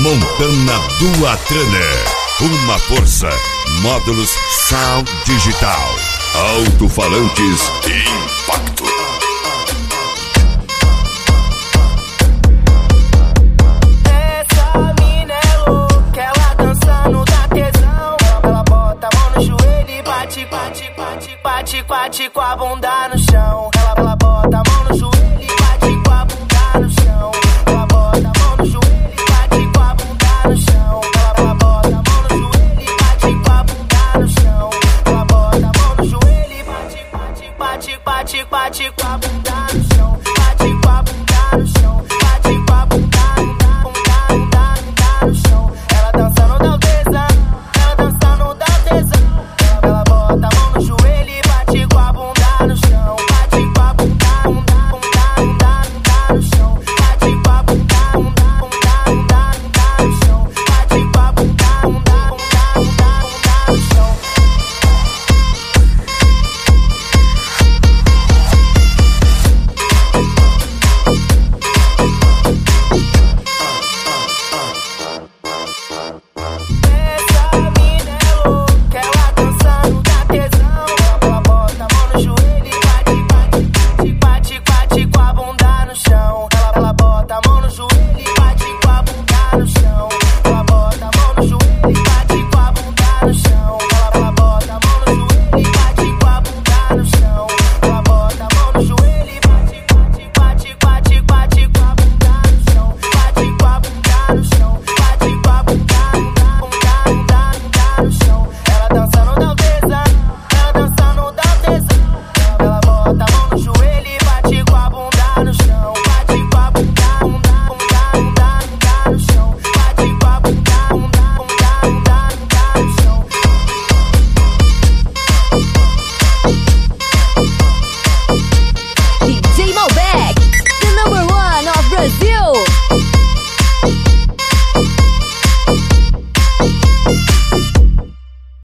Montana do Atraner. Uma força. Módulos Sound Digital. Alto-falantes Impacto. Essa mina é louca, ela dançando dá tesão. Ela bota a mão no joelho e bate, bate, bate, bate, bate com a bunda no chão. Ela bota a mão no joelho e bate com a bunda no chão. Ela bota a mão no joelho e bate com a bunda no chão. Ela bota a mão no joelho e bate com a bunda no chão. Ela bota a mão no joelho e bate, bate, bate, bate, bate com a bunda no chão. Bate com a bunda no chão. Bate com a bunda no chão. Ela dançando dá o tesão. Ela dançando dá o tesão. Ela bota a mão no joelho e bate com a bunda no chão. Bate com a bunda no chão. Bate com a bunda no chão. Bate com a bunda no chão. Essa mina é louca, ela dançando dá tesão. Ela bota a mão no joelho e bate, bate, bate, bate com a bunda no chão. Ela bota a mão no joelho e bate com a bunda no chão. Ela bota a mão no joelho e bate com a bunda no chão. Ela bota a mão no joelho e bate com a bunda no chão. Ela bota a mão no joelho e bate, bate, bate, bate com a bunda no chão. Bate com a bunda no chão. Bate com a bunda no chão. Ela dançando dá o tesão. Ela dançando dá o tesão. Ela bota a mão no joelho e bate com a bunda no chão. Bate com a bunda no chão. Bate com a bunda no chão. DJ Malbec, the number one of Brazil.